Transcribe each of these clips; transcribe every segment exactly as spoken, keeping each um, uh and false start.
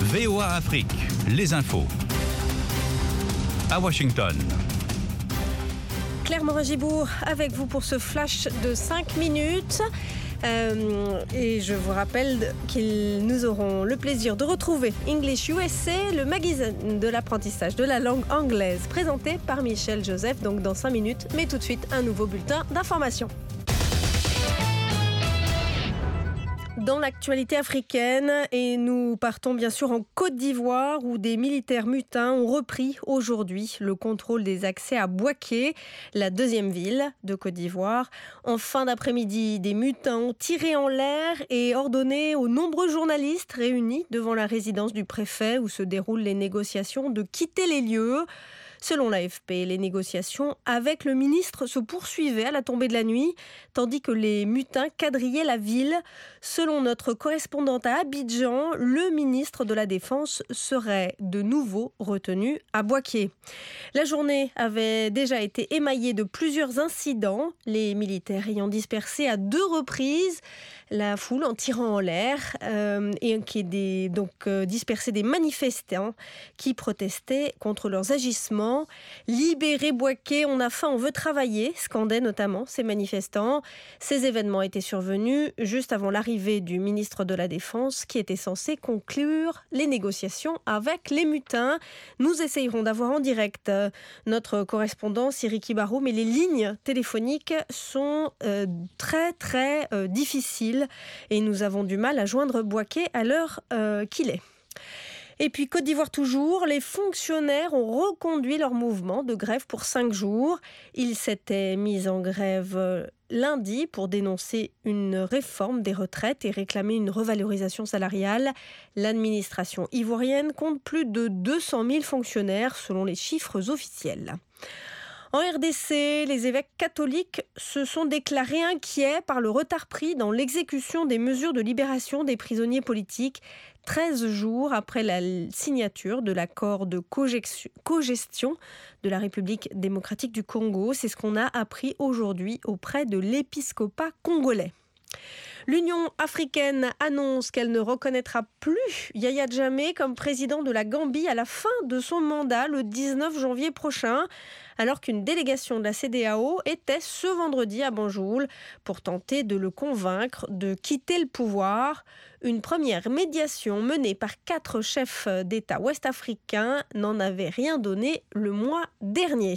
V O A Afrique, les infos. À Washington. Claire Morin-Gibourg avec vous pour ce flash de cinq minutes. Euh, et je vous rappelle que nous aurons le plaisir de retrouver English U S A, le magazine de l'apprentissage de la langue anglaise, présenté par Michel Joseph, donc dans cinq minutes. Mais tout de suite, un nouveau bulletin d'information. Dans l'actualité africaine, et nous partons bien sûr en Côte d'Ivoire où des militaires mutins ont repris aujourd'hui le contrôle des accès à Bouaké, la deuxième ville de Côte d'Ivoire. En fin d'après-midi, des mutins ont tiré en l'air et ordonné aux nombreux journalistes réunis devant la résidence du préfet où se déroulent les négociations de quitter les lieux. Selon l'A F P, les négociations avec le ministre se poursuivaient à la tombée de la nuit, tandis que les mutins quadrillaient la ville. Selon notre correspondante à Abidjan, le ministre de la Défense serait de nouveau retenu à Bouaké. La journée avait déjà été émaillée de plusieurs incidents, les militaires ayant dispersé à deux reprises la foule en tirant en l'air euh, et qui est donc euh, dispersé des manifestants qui protestaient contre leurs agissements. Libérez Bouaké, on a faim, on veut travailler, scandaient notamment ces manifestants. Ces événements étaient survenus juste avant l'arrivée du ministre de la Défense qui était censé conclure les négociations avec les mutins. Nous essayerons d'avoir en direct euh, notre correspondant Siriki Barou, mais les lignes téléphoniques sont euh, très très euh, difficiles et nous avons du mal à joindre Bouaké à l'heure euh, qu'il est. Et puis Côte d'Ivoire toujours, les fonctionnaires ont reconduit leur mouvement de grève pour cinq jours. Ils s'étaient mis en grève lundi pour dénoncer une réforme des retraites et réclamer une revalorisation salariale. L'administration ivoirienne compte plus de deux cent mille fonctionnaires selon les chiffres officiels. En R D C, les évêques catholiques se sont déclarés inquiets par le retard pris dans l'exécution des mesures de libération des prisonniers politiques, treize jours après la signature de l'accord de cogestion de la République démocratique du Congo. C'est ce qu'on a appris aujourd'hui auprès de l'épiscopat congolais. L'Union africaine annonce qu'elle ne reconnaîtra plus Yaya Jammeh comme président de la Gambie à la fin de son mandat le dix-neuf janvier prochain, alors qu'une délégation de la C E D A O était ce vendredi à Banjul pour tenter de le convaincre de quitter le pouvoir. Une première médiation menée par quatre chefs d'État ouest-africains n'en avait rien donné le mois dernier.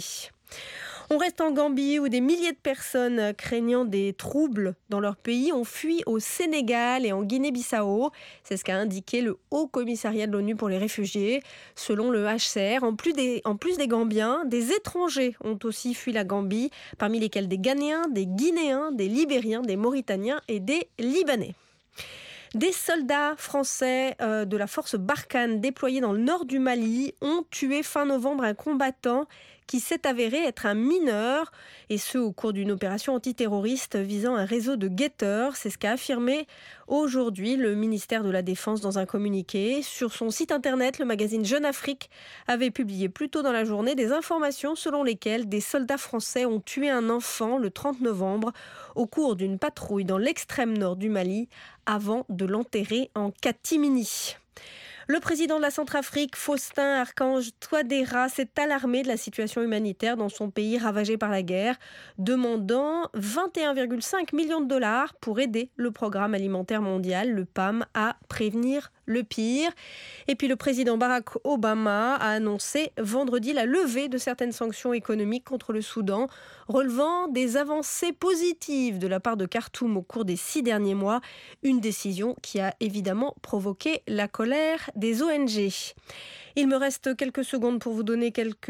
On reste en Gambie où des milliers de personnes craignant des troubles dans leur pays ont fui au Sénégal et en Guinée-Bissau. C'est ce qu'a indiqué le Haut Commissariat de l'ONU pour les réfugiés. Selon le H C R, en plus des, en plus des Gambiens, des étrangers ont aussi fui la Gambie, parmi lesquels des Ghanéens, des Guinéens, des Libériens, des Mauritaniens et des Libanais. Des soldats français euh, de la force Barkhane déployés dans le nord du Mali ont tué fin novembre un combattant qui s'est avéré être un mineur, et ce au cours d'une opération antiterroriste visant un réseau de guetteurs. C'est ce qu'a affirmé aujourd'hui le ministère de la Défense dans un communiqué. Sur son site internet, le magazine Jeune Afrique avait publié plus tôt dans la journée des informations selon lesquelles des soldats français ont tué un enfant le trente novembre au cours d'une patrouille dans l'extrême nord du Mali avant de l'enterrer en catimini. Le président de la Centrafrique, Faustin Archange Touadéra, s'est alarmé de la situation humanitaire dans son pays ravagé par la guerre, demandant vingt et un virgule cinq millions de dollars pour aider le programme alimentaire mondial, le P A M, à prévenir le pire. Et puis le président Barack Obama a annoncé vendredi la levée de certaines sanctions économiques contre le Soudan, relevant des avancées positives de la part de Khartoum au cours des six derniers mois, une décision qui a évidemment provoqué la colère des O N G. Il me reste quelques secondes pour vous donner quelques,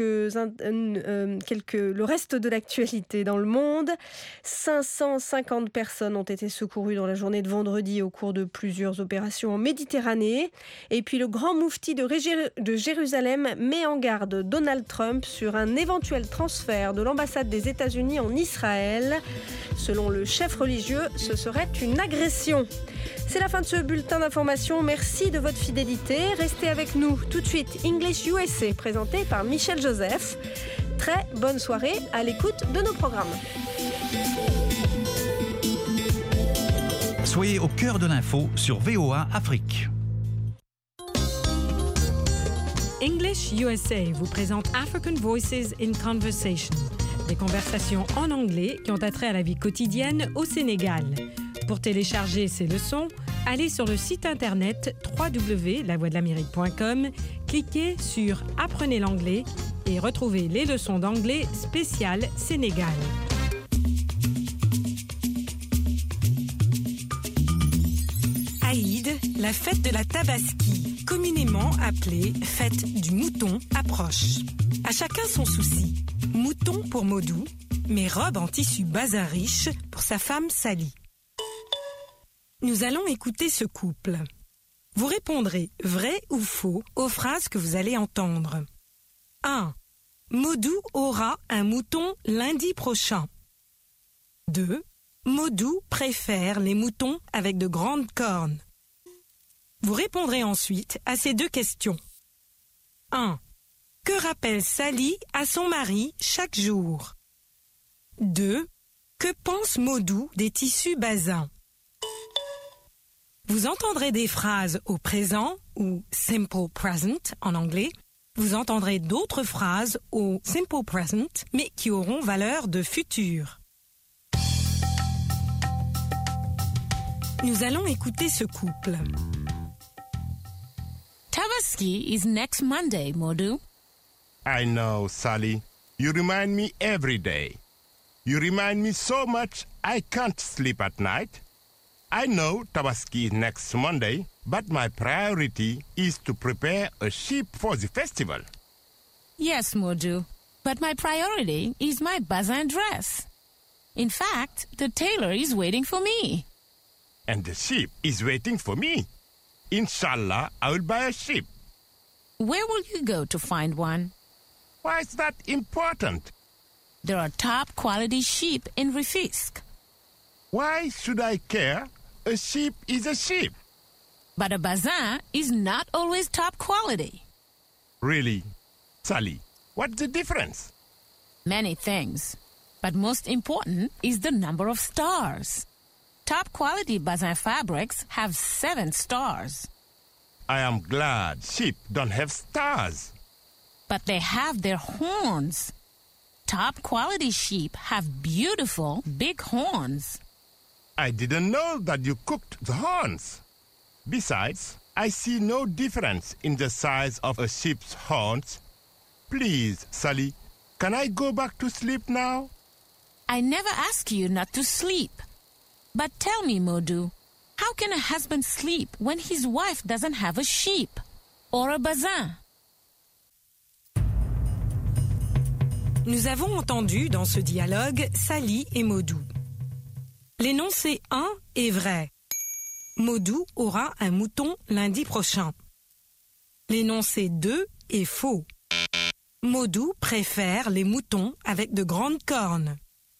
euh, quelques, le reste de l'actualité dans le monde. cinq cent cinquante personnes ont été secourues dans la journée de vendredi au cours de plusieurs opérations en Méditerranée. Et puis le grand moufti de, Régé- de Jérusalem met en garde Donald Trump sur un éventuel transfert de l'ambassade des États-Unis en Israël. Selon le chef religieux, ce serait une agression. C'est la fin de ce bulletin d'information. Merci de votre fidélité. Restez avec nous tout de suite. English U S A, présenté par Michel Joseph. Très bonne soirée à l'écoute de nos programmes. Soyez au cœur de l'info sur V O A Afrique. English U S A vous présente African Voices in Conversation, des conversations en anglais qui ont attrait à la vie quotidienne au Sénégal. Pour télécharger ces leçons, allez sur le site internet w w w point la voix de l'amérique point com, cliquez sur Apprenez l'anglais et retrouvez les leçons d'anglais spéciales Sénégal. Aïd, la fête de la Tabaski, communément appelée fête du mouton, approche. À chacun son souci. Mouton pour Modou, mais robe en tissu bazin riche pour sa femme Sally. Nous allons écouter ce couple. Vous répondrez vrai ou faux aux phrases que vous allez entendre. un. Modou aura un mouton lundi prochain. deux. Modou préfère les moutons avec de grandes cornes. Vous répondrez ensuite à ces deux questions. un. Que rappelle Sally à son mari chaque jour? deux. Que pense Modou des tissus bazins? Vous entendrez des phrases au présent ou simple present en anglais. Vous entendrez d'autres phrases au simple present mais qui auront valeur de futur. Nous allons écouter ce couple. Tabaski is next Monday, Modou. I know, Sally. You remind me every day. You remind me so much I can't sleep at night. I know Tabaski is next Monday, but my priority is to prepare a sheep for the festival. Yes, Modou, but my priority is my bazin dress. In fact, the tailor is waiting for me. And the sheep is waiting for me. Inshallah, I will buy a sheep. Where will you go to find one? Why is that important? There are top quality sheep in Rufisque. Why should I care? A sheep is a sheep. But a bazin is not always top quality. Really? Sally, what's the difference? Many things. But most important is the number of stars. Top quality bazin fabrics have seven stars. I am glad sheep don't have stars. But they have their horns. Top quality sheep have beautiful big horns. I didn't know that you cooked the horns. Besides, I see no difference in the size of a sheep's horns. Please, Sally, can I go back to sleep now? I never ask you not to sleep. But tell me, Modou, how can a husband sleep when his wife doesn't have a sheep or a bazin? Nous avons entendu dans ce dialogue Sally et Modou. L'énoncé un est vrai. Modou aura un mouton lundi prochain. L'énoncé deux est faux. Modou préfère les moutons avec de grandes cornes.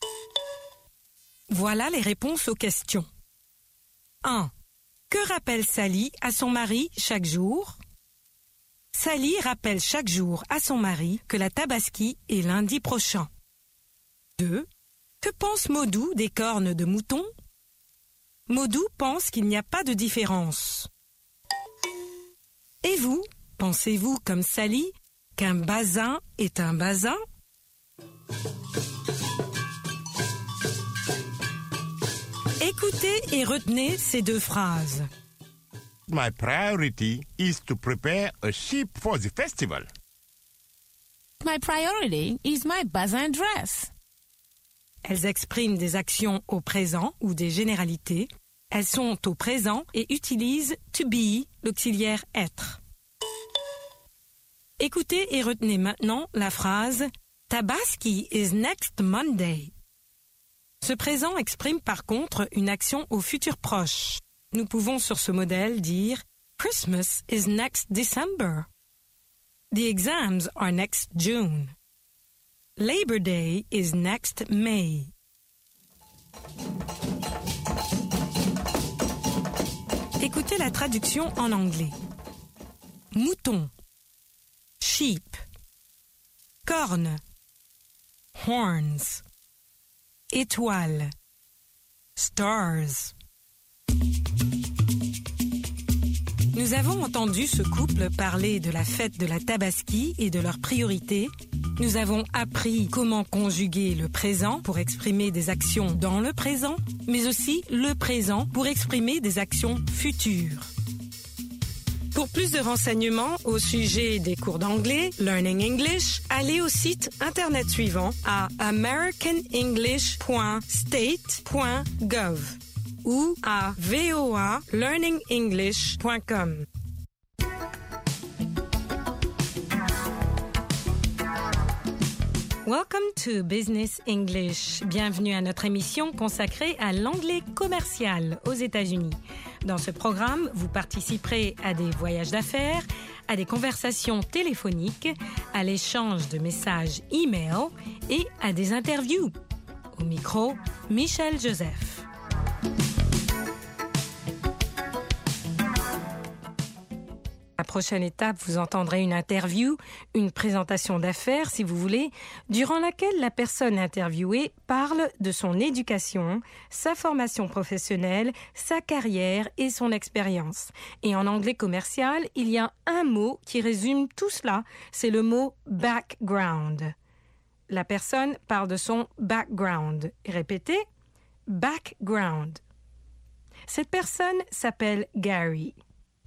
Voilà les réponses aux questions. un. Que rappelle Sally à son mari chaque jour? Sally rappelle chaque jour à son mari que la Tabaski est lundi prochain. deux. Que pense Modou des cornes de mouton? Modou pense qu'il n'y a pas de différence. Et vous, pensez-vous comme Sally qu'un bazin est un bazin? Écoutez et retenez ces deux phrases. My priority is to prepare a sheep for the festival. My priority is my bazin dress. Elles expriment des actions au présent ou des généralités. Elles sont au présent et utilisent to be, l'auxiliaire être. Écoutez et retenez maintenant la phrase Tabaski is next Monday. Ce présent exprime par contre une action au futur proche. Nous pouvons sur ce modèle dire Christmas is next December. The exams are next June. Labor Day is next May. Écoutez la traduction en anglais. Mouton, sheep, corne, horns, étoile, stars. Nous avons entendu ce couple parler de la fête de la Tabaski et de leurs priorités. Nous avons appris comment conjuguer le présent pour exprimer des actions dans le présent, mais aussi le présent pour exprimer des actions futures. Pour plus de renseignements au sujet des cours d'anglais, Learning English, allez au site internet suivant à american english point state point gov ou à voa learning english point com. Welcome to Business English. Bienvenue à notre émission consacrée à l'anglais commercial aux États-Unis. Dans ce programme, vous participerez à des voyages d'affaires, à des conversations téléphoniques, à l'échange de messages e-mail et à des interviews. Au micro, Michel Joseph. La prochaine étape, vous entendrez une interview, une présentation d'affaires, si vous voulez, durant laquelle la personne interviewée parle de son éducation, sa formation professionnelle, sa carrière et son expérience. Et en anglais commercial, il y a un mot qui résume tout cela, c'est le mot « background ». La personne parle de son « background ». Répétez, « background ». Cette personne s'appelle Gary.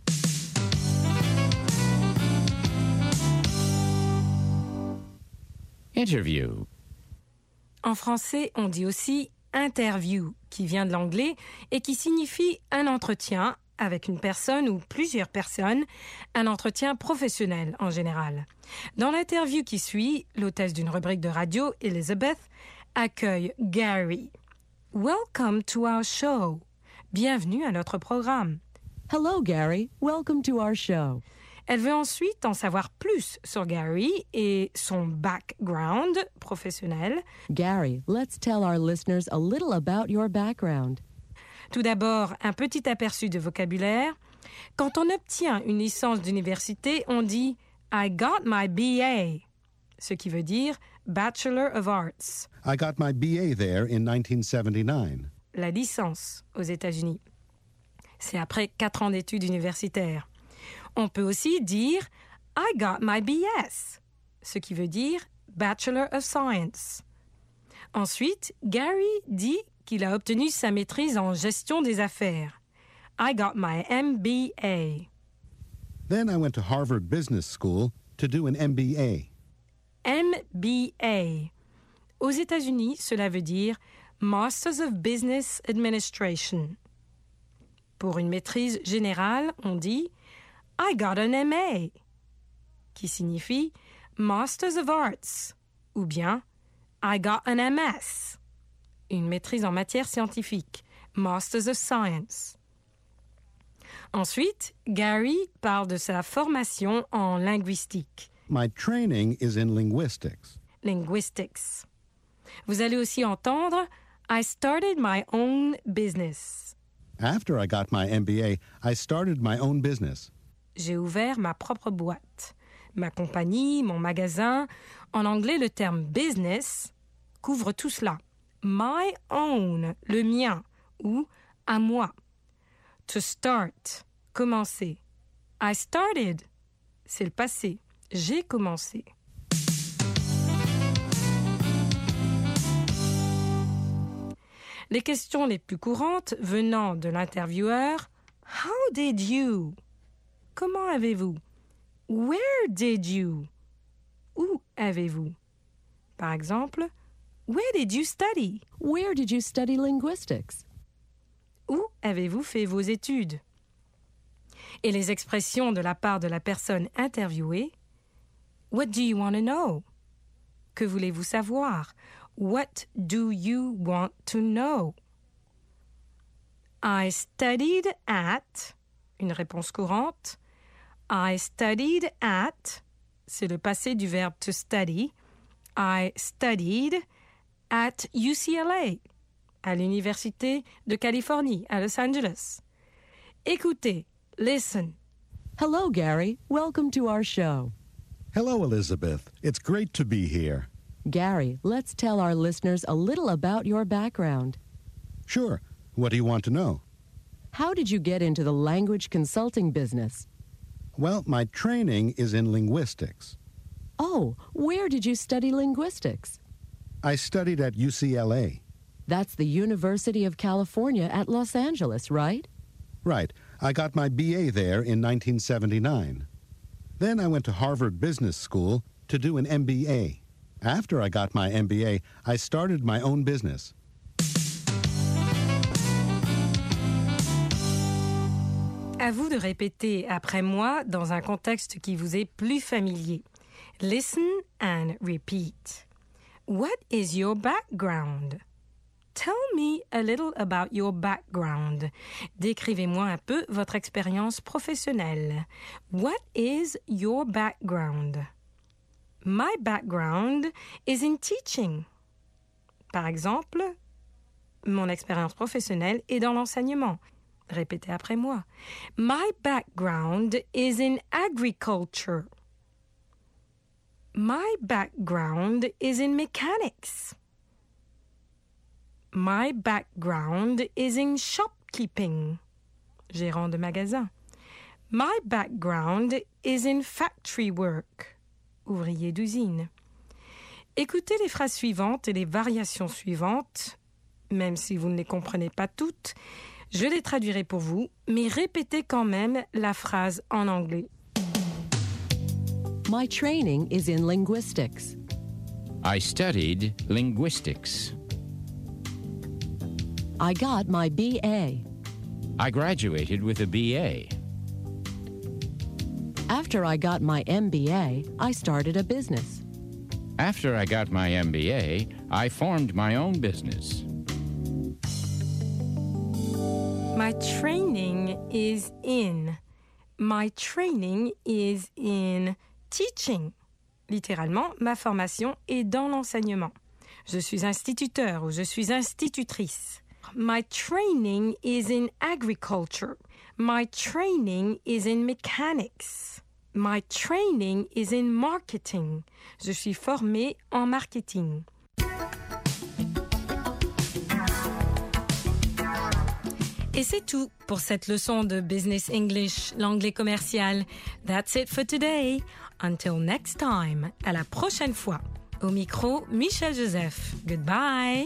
Interview. En français, on dit aussi « interview » qui vient de l'anglais et qui signifie un entretien avec une personne ou plusieurs personnes, un entretien professionnel en général. Dans l'interview qui suit, l'hôtesse d'une rubrique de radio, Elizabeth, accueille Gary. « Welcome to our show ». Bienvenue à notre programme. Hello, Gary. Welcome to our show. Elle veut ensuite en savoir plus sur Gary et son background professionnel. Gary, let's tell our listeners a little about your background. Tout d'abord, un petit aperçu de vocabulaire. Quand on obtient une licence d'université, on dit « I got my B A », ce qui veut dire « Bachelor of Arts ». I got my B A there in nineteen seventy-nine. La licence aux États-Unis. C'est après quatre ans d'études universitaires. On peut aussi dire « I got my B S », ce qui veut dire « Bachelor of Science ». Ensuite, Gary dit qu'il a obtenu sa maîtrise en gestion des affaires. « I got my M B A ». Then I went to Harvard Business School to do an M B A. M B A. Aux États-Unis, cela veut dire « Masters of Business Administration ». Pour une maîtrise générale, on dit « I got an M A », qui signifie « Masters of Arts » ou bien « I got an M S », une maîtrise en matière scientifique, « Masters of Science ». Ensuite, Gary parle de sa formation en linguistique. My training is in linguistics. Linguistics. Vous allez aussi entendre « I started my own business ». After I got my M B A, I started my own business. J'ai ouvert ma propre boîte, ma compagnie, mon magasin. En anglais, le terme « business » couvre tout cela. « My own », le mien, ou « à moi ». « To start », commencer. « I started », c'est le passé. J'ai commencé. Les questions les plus courantes venant de l'intervieweur « How did you » Comment avez-vous? Where did you? Où avez-vous? Par exemple, Where did you study? Where did you study linguistics? Où avez-vous fait vos études? Et les expressions de la part de la personne interviewée. What do you want to know? Que voulez-vous savoir? What do you want to know? I studied at, une réponse courante. I studied at, c'est le passé du verbe to study. I studied at U C L A, à l'Université de Californie, à Los Angeles. Écoutez, listen. Hello, Gary. Welcome to our show. Hello, Elizabeth. It's great to be here. Gary, let's tell our listeners a little about your background. Sure. What do you want to know? How did you get into the language consulting business? Well, my training is in linguistics. Oh, where did you study linguistics? I studied at U C L A. That's the University of California at Los Angeles, right? Right. I got my B A there in nineteen seventy-nine. Then I went to Harvard Business School to do an M B A. After I got my M B A, I started my own business. À vous de répéter après moi dans un contexte qui vous est plus familier. Listen and repeat. What is your background? Tell me a little about your background. Décrivez-moi un peu votre expérience professionnelle. What is your background? My background is in teaching. Par exemple, mon expérience professionnelle est dans l'enseignement. Répétez après moi. My background is in agriculture. My background is in mechanics. My background is in shopkeeping. Gérant de magasin. My background is in factory work. Ouvrier d'usine. Écoutez les phrases suivantes et les variations suivantes, même si vous ne les comprenez pas toutes. Je les traduirai pour vous, mais répétez quand même la phrase en anglais. My training is in linguistics. I studied linguistics. I got my B A. I graduated with a B A. After I got my M B A, I started a business. After I got my M B A, I formed my own business. My training is in. My training is in teaching. Littéralement, ma formation est dans l'enseignement. Je suis instituteur ou je suis institutrice. My training is in agriculture. My training is in mechanics. My training is in marketing. Je suis formée en marketing. Et c'est tout pour cette leçon de Business English, l'anglais commercial. That's it for today. Until next time. À la prochaine fois. Au micro, Michel Joseph. Goodbye.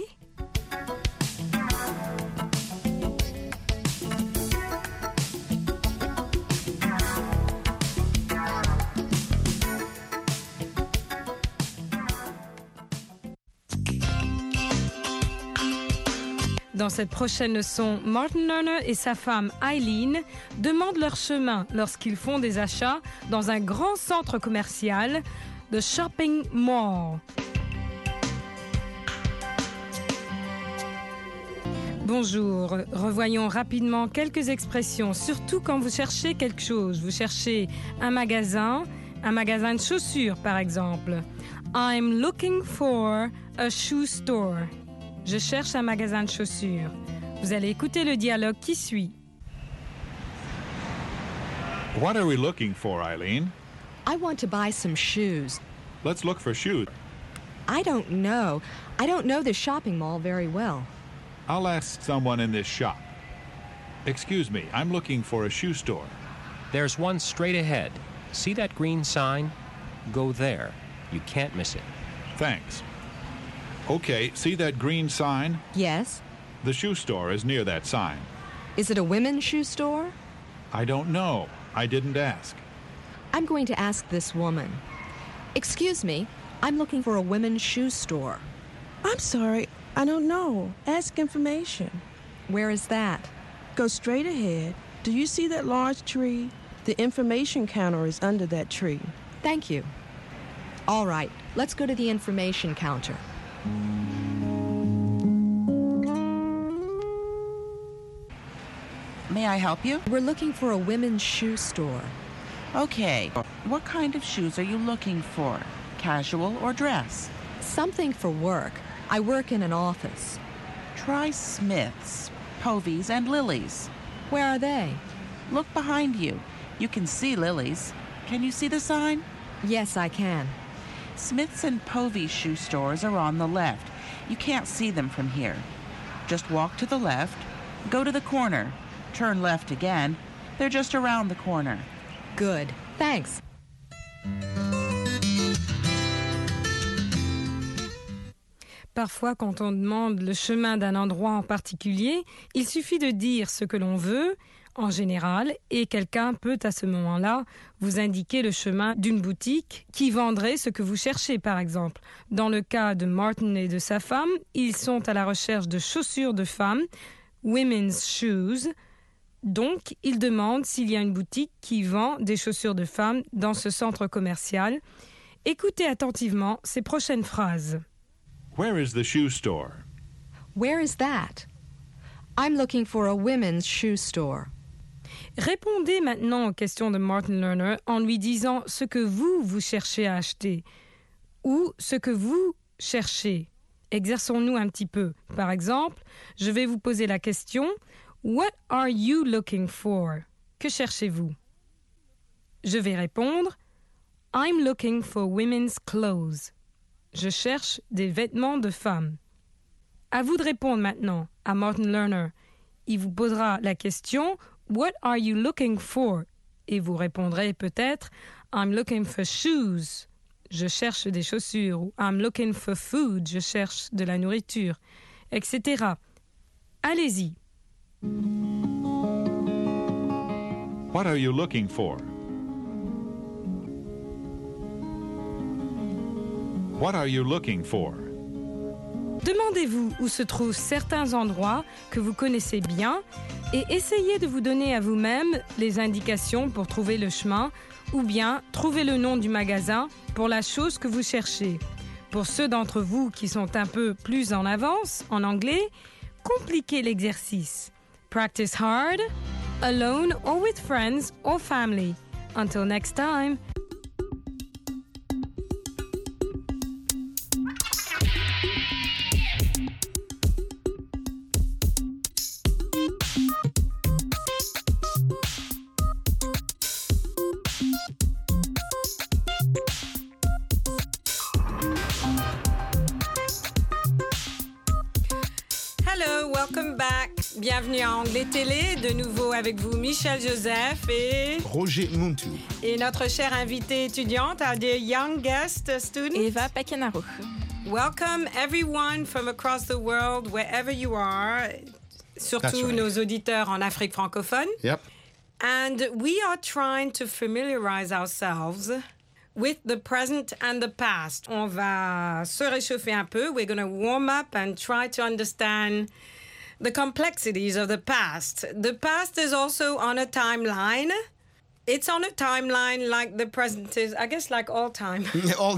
Dans cette prochaine leçon, Martin Lerner et sa femme Eileen demandent leur chemin lorsqu'ils font des achats dans un grand centre commercial, The Shopping Mall. Bonjour, revoyons rapidement quelques expressions, surtout quand vous cherchez quelque chose. Vous cherchez un magasin, un magasin de chaussures par exemple. I'm looking for a shoe store. Je cherche un magasin de chaussures. Vous allez écouter le dialogue qui suit. What are we looking for, Eileen? I want to buy some shoes. Let's look for shoes. I don't know. I don't know the shopping mall very well. I'll ask someone in this shop. Excuse me, I'm looking for a shoe store. There's one straight ahead. See that green sign? Go there. You can't miss it. Thanks. Okay, see that green sign? Yes. The shoe store is near that sign. Is it a women's shoe store? I don't know. I didn't ask. I'm going to ask this woman. Excuse me, I'm looking for a women's shoe store. I'm sorry, I don't know. Ask information. Where is that? Go straight ahead. Do you see that large tree? The information counter is under that tree. Thank you. All right, let's go to the information counter. May I help you? We're looking for a women's shoe store. Okay. What kind of shoes are you looking for? Casual or dress? Something for work. I work in an office. Try Smith's, Povey's, and Lily's. Where are they? Look behind you. You can see Lily's. Can you see the sign? Yes, I can. Smith's and Povey's shoe stores are on the left. You can't see them from here. Just walk to the left, go to the corner. turn left again. They're just around the corner. Good. Thanks. Parfois, quand on demande le chemin d'un endroit en particulier, il suffit de dire ce que l'on veut, en général, et quelqu'un peut à ce moment-là vous indiquer le chemin d'une boutique qui vendrait ce que vous cherchez, par exemple. Dans le cas de Martin et de sa femme, ils sont à la recherche de chaussures de femmes, women's shoes. Donc, ils demandent s'il y a une boutique qui vend des chaussures de femmes dans ce centre commercial. Écoutez attentivement ces prochaines phrases. Where is the shoe store? Where is that? I'm looking for a women's shoe store. Répondez maintenant aux questions de Martin Lerner en lui disant ce que vous, vous cherchez à acheter ou ce que vous cherchez. Exerçons-nous un petit peu. Par exemple, je vais vous poser la question « What are you looking for ?» Que cherchez-vous? Je vais répondre « I'm looking for women's clothes » Je cherche des vêtements de femmes. À vous de répondre maintenant à Martin Lerner. Il vous posera la question « What are you looking for ?» Et vous répondrez peut-être « I'm looking for shoes » Je cherche des chaussures. Ou « I'm looking for food » Je cherche de la nourriture, et cetera. Allez-y. What are you looking for? What are you looking for? Demandez-vous où se trouvent certains endroits que vous connaissez bien et essayez de vous donner à vous-même les indications pour trouver le chemin ou bien trouver le nom du magasin pour la chose que vous cherchez. Pour ceux d'entre vous qui sont un peu plus en avance en anglais, compliquez l'exercice. Practice hard, alone or with friends or family. Until next time. Welcome back. Bienvenue à Anglais Télé. De nouveau avec vous, Michel Joseph et Roger Muntu. Et notre chère invitée étudiante, our dear young guest student, Eva Pekenaro. Welcome everyone from across the world, wherever you are. Surtout right. Nos auditeurs en Afrique francophone. Yep. And we are trying to familiarize ourselves with the present and the past. On va se réchauffer un peu. We're going to warm up and try to understand the complexities of the past. The past is also on a timeline. It's on a timeline like the present is, I guess, like all time. all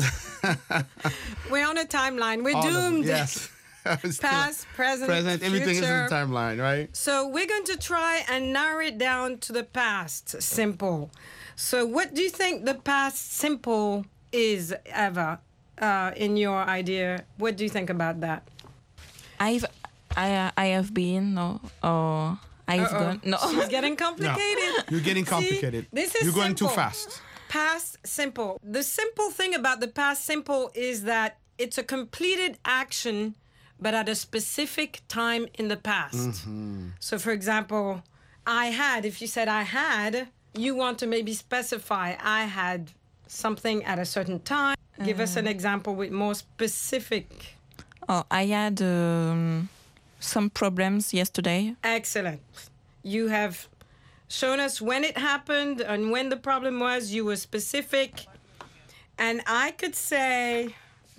We're on a timeline. We're all doomed. Yes. Past, present, present, future. Everything is in the timeline, right? So we're going to try and narrow it down to the past. Simple. So what do you think the past simple is, Eva, uh, in your idea? What do you think about that? I've, I, I have been, no, or I've Uh-oh. gone. No, she's getting complicated. No, you're getting complicated. See, this is you're going simple. too fast. Past simple. The simple thing about the past simple is that it's a completed action, but at a specific time in the past. Mm-hmm. So, for example, I had. If you said I had, you want to maybe specify I had something at a certain time. Uh, Give us an example with more specific. Oh, I had um, some problems yesterday. Excellent. You have shown us when it happened and when the problem was. You were specific. And I could say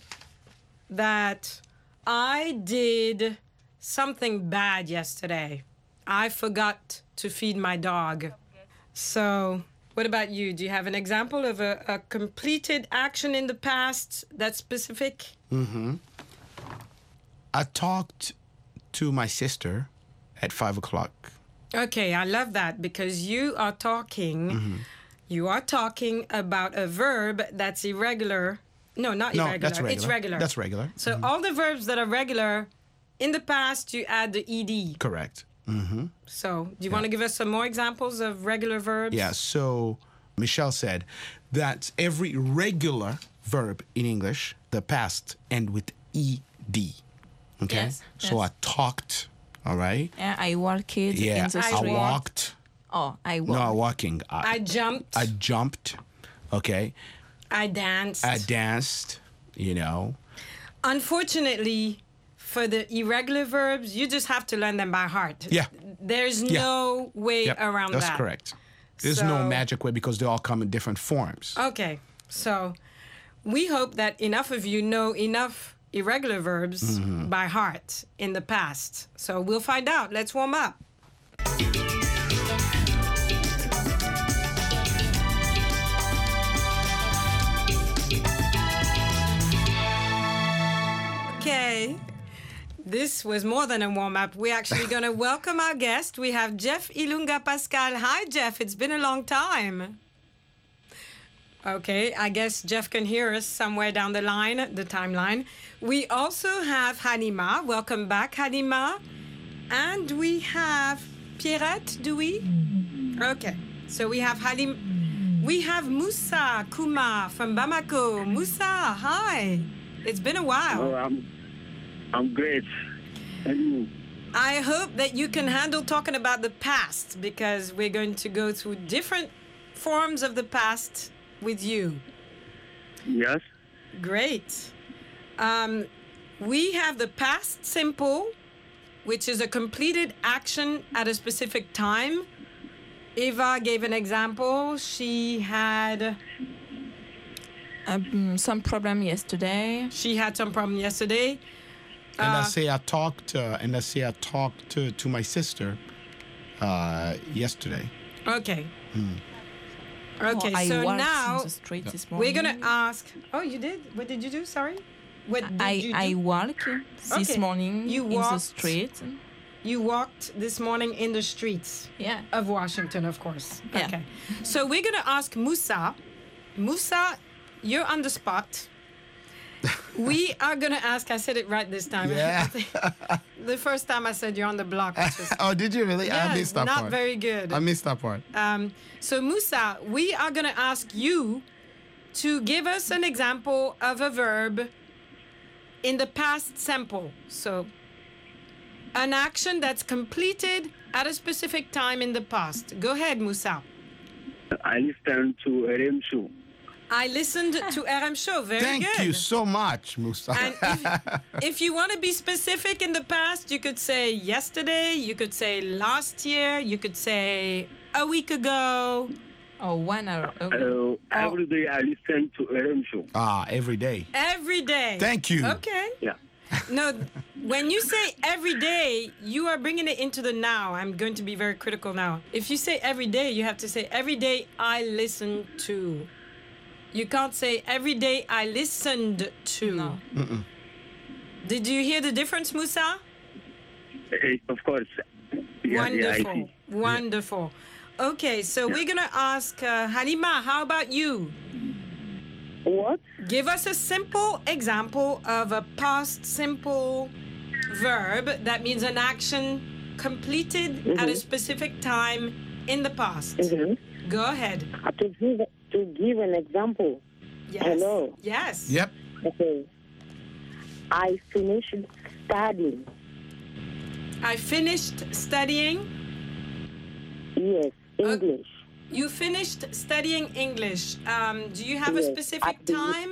that I did something bad yesterday. I forgot to feed my dog. So, what about you? Do you have an example of a, a completed action in the past that's specific? Mm-hmm. I talked to my sister at five o'clock. Okay, I love that because you are talking, mm-hmm. you are talking about a verb that's irregular. No, not no, irregular. That's regular. It's regular. That's regular. So mm-hmm. all the verbs that are regular, in the past, you add the ed. Correct. Mm-hmm. So, do you yeah. want to give us some more examples of regular verbs? Yeah, so Michelle said that every regular verb in English, the past, end with ed. Okay? Yes, so yes. I talked All right? Yeah, I walked Yeah, in the I street. walked. Oh, I No, walked. walking. I jumped. I jumped. Okay. I danced. I danced, you know. Unfortunately, for the irregular verbs, you just have to learn them by heart. Yeah. There's Yeah. no way Yep, around that's that. correct. There's no So- magic way because they all come in different forms. Okay, so we hope that enough of you know enough irregular verbs Mhm. by heart in the past. So we'll find out. Let's warm up. Okay. This was more than a warm-up. We're actually going to welcome our guest. We have Jeff Ilunga Pascal. Hi, Jeff. It's been a long time. Okay, I guess Jeff can hear us somewhere down the line, the timeline. We also have Halima. Welcome back, Halima. And we have Pierrette, do we? Okay, so we have Halim. We have Moussa Kouma from Bamako. Moussa, hi. It's been a while. Oh, I'm, I'm great. And you? I hope that you can handle talking about the past because we're going to go through different forms of the past with you. Yes. Great. Um, we have the past simple, which is a completed action at a specific time. Eva gave an example. She had um, some problem yesterday. She had some problem yesterday. And I Uh, say I talked, uh, and I say I talked to, to my sister uh, yesterday. Okay. Hmm. Okay, Oh, I so walked now in the street this we're gonna morning. ask. Oh, you did? What did you do? Sorry. What did I you do? I walked this Okay. morning You in the walked- street. You walked this morning in the streets Yeah. of Washington, of course. Yeah. Okay. So we're going to ask Moussa. Moussa, you're on the spot. We are going to ask, I said it right this time. Yeah. The first time I said you're on the block. Which was, Oh, did you really? I Yes, missed that not part. very good. I missed that part. Um, so, Moussa, we are going to ask you to give us an example of a verb in the past simple. So, an action that's completed at a specific time in the past. Go ahead, Moussa. I listened to R M show. I listened to R M Show. Very Thank good. you so much, Musa. And if, if you want to be specific in the past, you could say yesterday, you could say last year, you could say a week ago. Or one hour Uh, every day I listen to R M show. Ah, every day. Every day. Thank you. Okay. Yeah. No, when you say every day, you are bringing it into the now. I'm going to be very critical now. If you say every day, you have to say every day I listen to. You can't say every day I listened to. No. Mm-mm. Did you hear the difference, Moussa? Eh, of course. Yeah, yeah, I Wonderful. see. Wonderful. Okay, so we're going to ask uh, Halima, how about you? What? Give us a simple example of a past simple verb that means an action completed Mhm. at a specific time in the past. Mhm. Go ahead. Uh, To give to give an example. Yes. Hello. Yes. Yep. Okay. I finished studying. I finished studying. Yes, English. You finished studying English. Um, do you have a Yes, specific at the- time?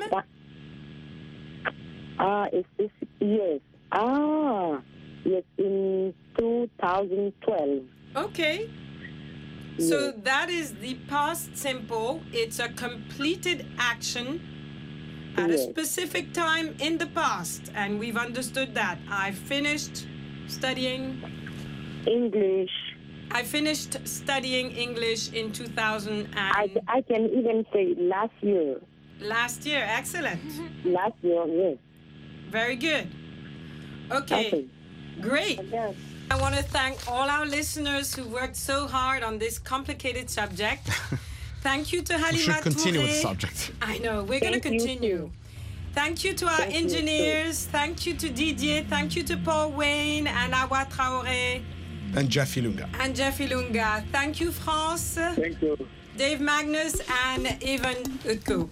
Ah, it's this, yes. Ah, yes, in two thousand twelve. Okay. So that is the past simple. It's a completed action at a Yes. specific time in the past. And we've understood that. I finished studying. English. I finished studying English in two thousand and I, I can even say last year. last year. Excellent. Last year, yes. Very good. Okay. Okay. Great. I want to thank all our listeners who worked so hard on this complicated subject. Thank you to Halima We should continue with the Touré. subject. I know, we're going to Thank you, continue. Thank you to our Thank you, engineers. Thank you to Didier. Thank you to Paul Wayne and Awa Traoré And Jeff Ilunga. and Jeff Ilunga. Thank you, France, Thank you. Dave Magnus, and Evan Utko.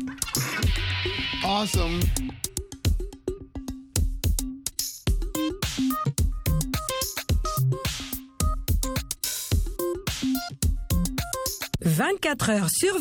Awesome. vingt-quatre heures sur